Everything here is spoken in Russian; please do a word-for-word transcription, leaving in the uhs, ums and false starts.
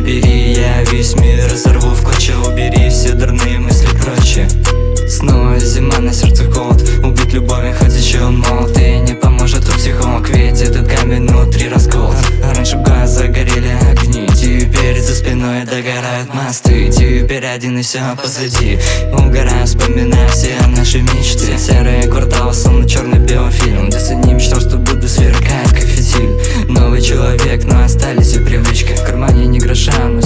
забери. Я весь мир разорву в клочья, убери все дурные мысли прочие. Снова зима, на сердце холод, убить любовью, хоть еще он молод. И не поможет тут психолог, ведь этот камень внутри расколот. Раньше в глаза горели огни, теперь за спиной догорают мосты. Теперь один и все позади, угораю, вспоминая все наши мечты. Серые кварталы, словно черно-белый фильм. До не мечтал, что буду сверкать, как фитиль. Новый человек, но остались и привычки. В кармане ни гроша,